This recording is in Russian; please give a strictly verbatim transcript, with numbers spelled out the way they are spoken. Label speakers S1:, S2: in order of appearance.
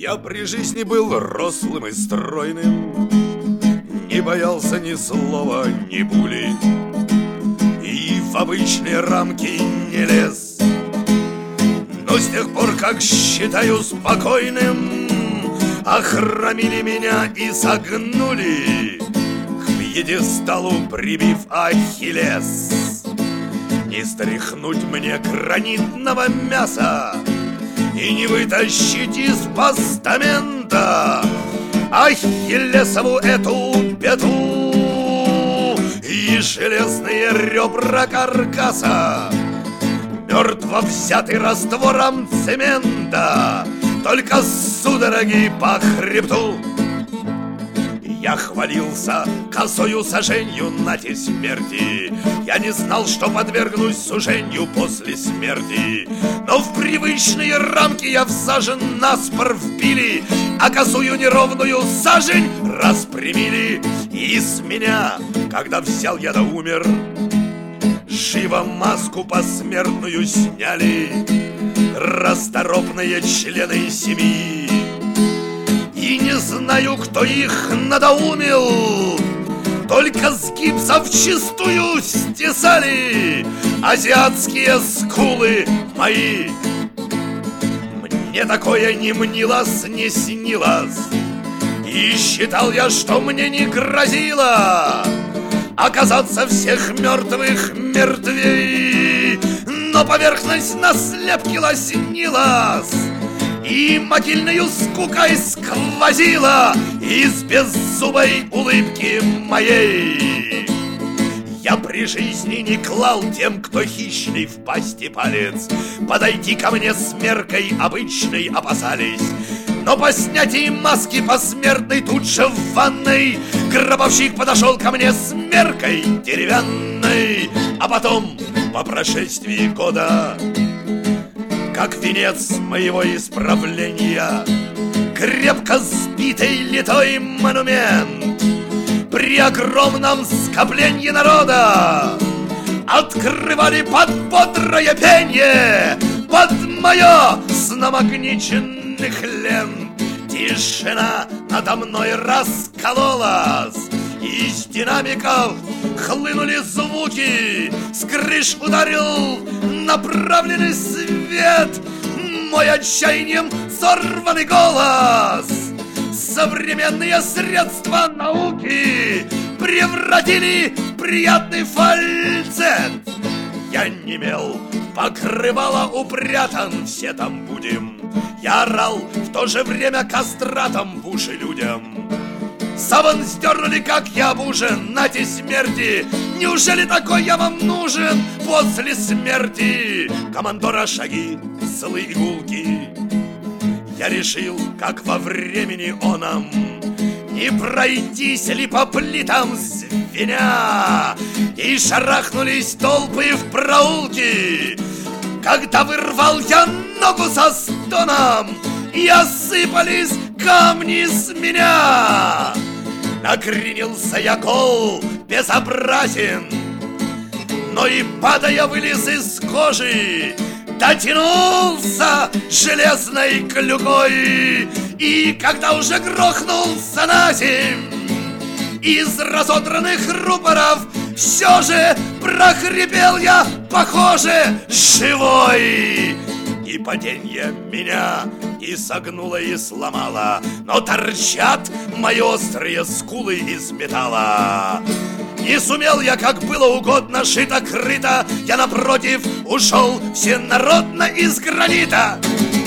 S1: Я при жизни был рослым и стройным, не боялся ни слова, ни пули, и в обычные рамки не лез. Но с тех пор, как считаю спокойным, охромили меня и согнули, к пьедесталу прибив Ахиллес. Не стряхнуть мне гранитного мяса и не вытащить из постамента Ахиллесову эту пету и железные ребра каркаса, мертво взятый раствором цемента, только судороги по хребту. Я хвалился косою соженью нати смерти. Я не знал, что подвергнусь сужению после смерти. Но в привычные рамки я всажен наспор вбили, а косую неровную сажень распрямили. И с меня, когда взял я да умер, живо маску посмертную сняли расторопные члены семьи. И не знаю, кто их надоумил, только с гипса вчистую стесали азиатские скулы мои. Мне такое не мнилось, не снилось, и считал я, что мне не грозило оказаться всех мертвых мертвей. Но поверхность на слепке лоснилась, и могильною скукой сквозила из беззубой улыбки моей. Я при жизни не клал тем, кто хищный в пасти палец, подойти ко мне с меркой обычной опасались. Но по снятии маски посмертной тут же в ванной гробовщик подошел ко мне с меркой деревянной. А потом, по прошествии года, как венец моего исправления, крепко сбитый литой монумент при огромном скоплении народа открывали под бодрое пенье, под мое с намагниченных лент. Тишина надо мной раскололась, из динамиков хлынули звуки, с крыш ударил направленный свет мой отчаянием сорванный голос. Современные средства науки превратили приятный фальцет. Я немел, покрывало упрятан, все там будем. Я орал, в то же время кастратом в уши людям. Саван сдернули, как я обужен, нате смерти. Неужели такой я вам нужен после смерти? Командора шаги, злые игулки. Я решил, как во времени оном, не пройтись ли по плитам звеня. И шарахнулись толпы в проулки, когда вырвал я ногу со стоном, и осыпались камни с меня. Накренился я гол, безобразен, но и падая вылез из кожи, дотянулся железной клюкой. И когда уже грохнулся на земь, из разодранных рупоров все же прохрипел я, похоже, живой. И паденье меня и согнуло, и сломало, но торчат мои острые скулы из металла. Не сумел я, как было угодно, шито-крыто, я напротив ушел всенародно из гранита.